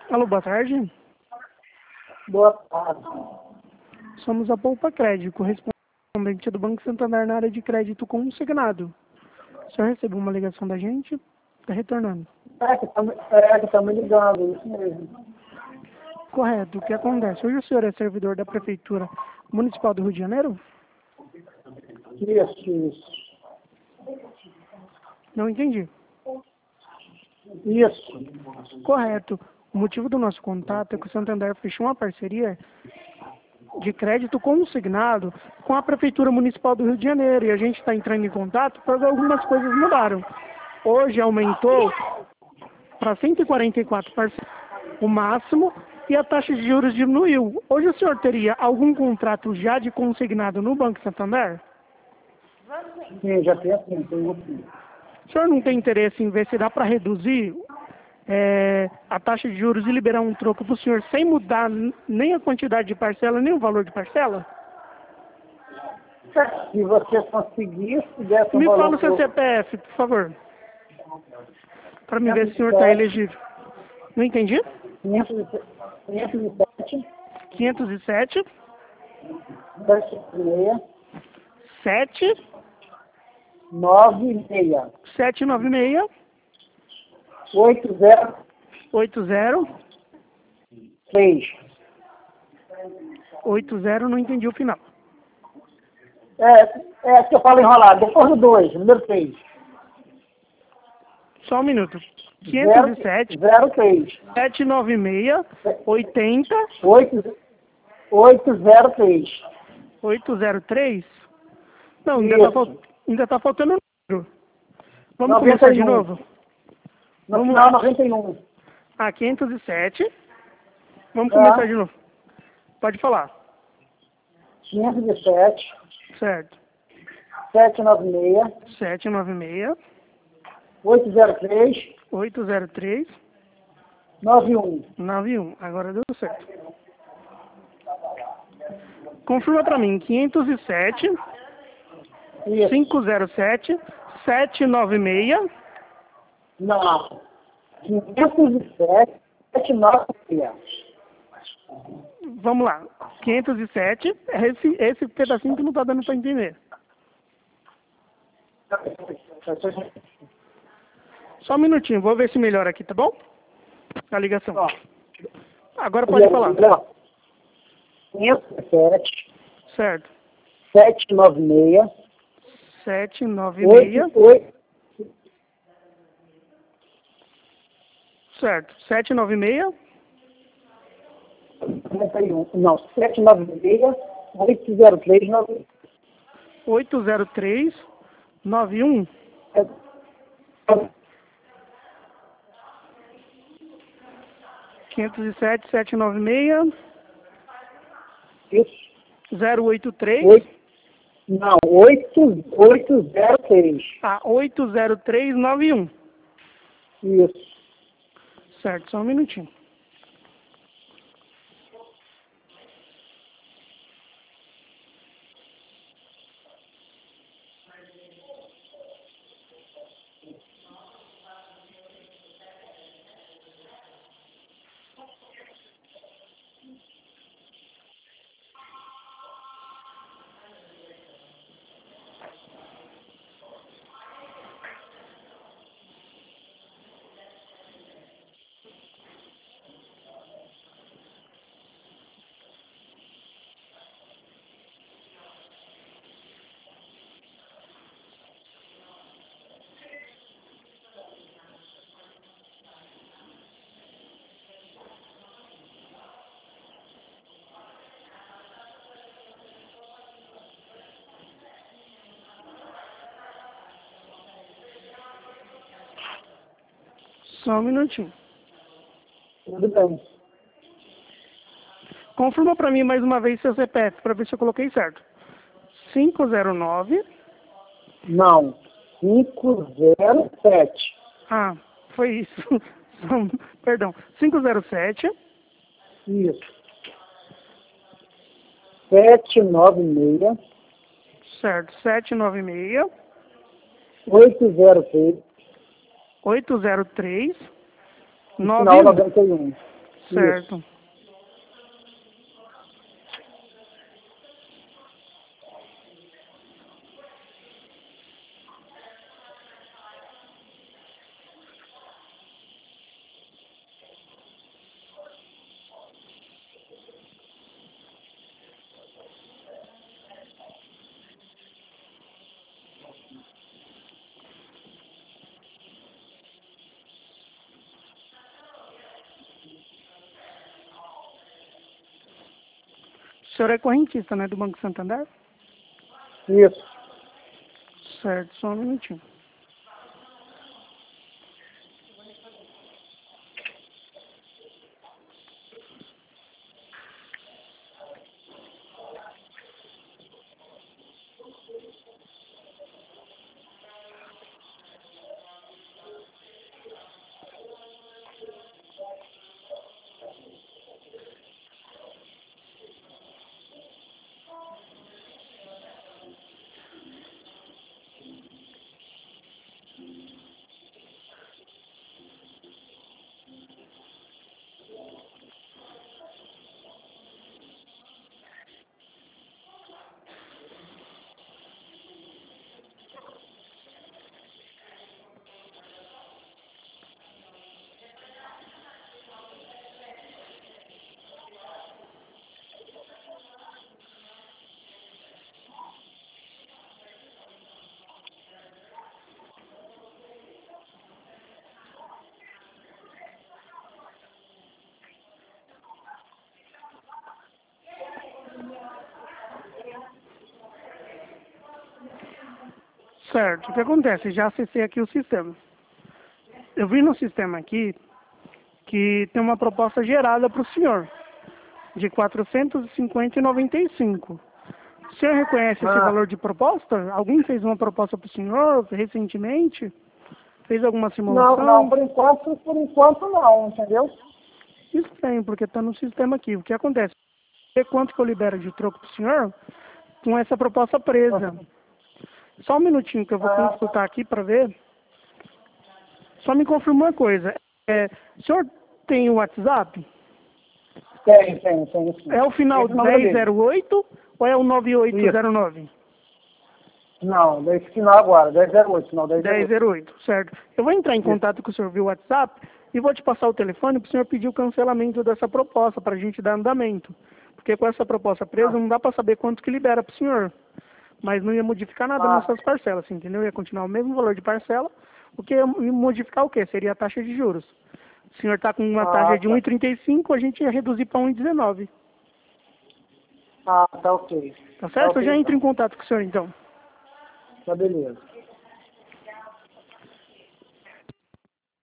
Alô, boa tarde. Boa tarde. Somos a Poupa Crédito, correspondente do Banco Santander na área de crédito consignado. O senhor recebeu uma ligação da gente? Está retornando. Que tá me ligando, isso mesmo. Correto. O que acontece? Hoje o senhor é servidor da Prefeitura Municipal do Rio de Janeiro? Isso. Não entendi. Isso. Correto. O motivo do nosso contato é que o Santander fechou uma parceria de crédito consignado com a Prefeitura Municipal do Rio de Janeiro e a gente está entrando em contato porque algumas coisas mudaram. Hoje aumentou para 144% o máximo e a taxa de juros diminuiu. Hoje o senhor teria algum contrato já de consignado no Banco Santander? Sim, já tem assim, tem aqui. O senhor não tem interesse em ver se dá para reduzir a taxa de juros e liberar um troco para o senhor sem mudar nem a quantidade de parcela, nem o valor de parcela? Se você conseguisse, desse um Me valor fala o seu pro- CPF, por favor, para me ver se o senhor está elegível. Não entendi? 507, 507 76, 7 96, 796 80, 80 3. 80, não entendi o final. É que eu falo enrolado. Depois do 2, número 3. Só um minuto. 507 03. 796 80 803. 803? Não, Isso. ainda tá faltando um número. Vamos começar de 91. novo? No Vamos final, lá. 91. 507. Vamos Tá. começar de novo. Pode falar. 507, Certo. 796, 796 803, 803 91. 91. Agora deu certo. Confirma para mim. 507 Isso. 507 796 Não. 507, 796. Vamos lá. 507 é esse pedacinho que não tá dando para entender. Só um minutinho, vou ver se melhora aqui, tá bom? A ligação. Ó. Agora pode falar. 507, Certo. 796, 796. 88. Certo. 796 Não, 796, 803, 803 91. Quinhentos e sete 796 Isso. 083 Não, 803. 80391. Isso. Certo, só um minutinho. Só um minutinho. Tudo bem. Confirma para mim mais uma vez seu CPF, para ver se eu coloquei certo. 509. Não, 507. Ah, foi isso. Perdão. 507 Isso. 796, certo. 796 803, 803 no final 91. Certo. O senhor é correntista, né, do Banco Santander? Isso. Certo, só um minutinho. Certo, o que acontece? Já acessei aqui o sistema. Eu vi no sistema aqui que tem uma proposta gerada para o senhor, de R$ 450,95. O senhor reconhece esse valor de proposta? Alguém fez uma proposta para o senhor recentemente? Fez alguma simulação? Não, por enquanto não, entendeu? Estranho, porque está no sistema aqui. O que acontece? Quanto que eu libero de troco para o senhor com essa proposta presa? Só um minutinho que eu vou consultar aqui para ver. Só me confirma uma coisa. O senhor tem o WhatsApp? Tem. Sim. É o final Esse número 1008 ou é o 9809? Não, esse final agora, 1008, final 1008. 1008, certo. Eu vou entrar em contato com o senhor via WhatsApp e vou te passar o telefone para o senhor pedir o cancelamento dessa proposta para a gente dar andamento. Porque com essa proposta presa não dá para saber quanto que libera para o senhor. Mas não ia modificar nada nessas parcelas, entendeu? Ia continuar o mesmo valor de parcela. O que ia modificar o quê? Seria a taxa de juros. O senhor está com uma taxa de 1,35, a gente ia reduzir para 1,19. Tá ok. Tá certo? Eu já entro em contato com o senhor então. Tá beleza.